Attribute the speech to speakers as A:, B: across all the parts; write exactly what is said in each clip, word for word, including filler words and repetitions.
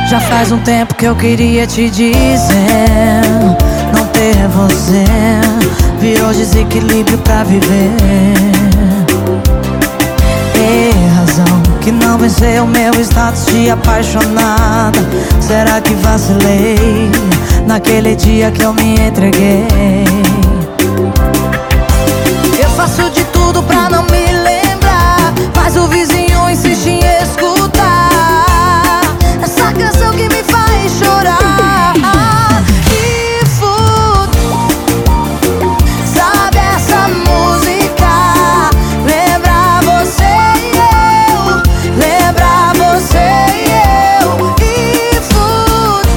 A: Já faz um tempo que eu queria te dizer, não ter você virou desequilíbrio pra viver. E razão que não venceu meu status de apaixonada. Será que vacilei naquele dia que eu me entreguei? Eu faço de tudo pra não me lembrar, mas o vizinho insiste em escutar essa canção que me faz chorar. Que foda, sabe essa música? Lembra você e eu, lembra você e eu. Que foda,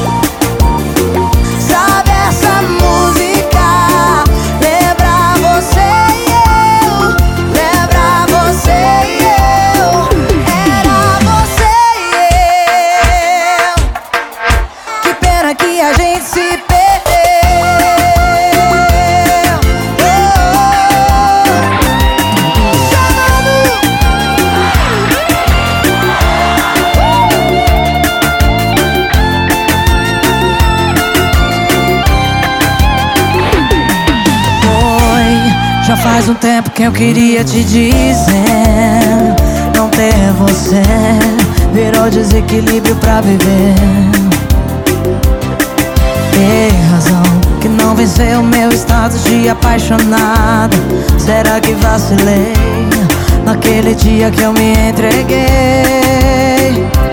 A: sabe essa música? Lembra você e eu, lembra você e eu. Era você e eu. Que pena que a gente se perdeu. Foi, já faz um tempo que eu queria te dizer, não ter você virou desequilíbrio pra viver. Tem razão que não venceu meu status de apaixonada. Será que vacilei naquele dia que eu me entreguei?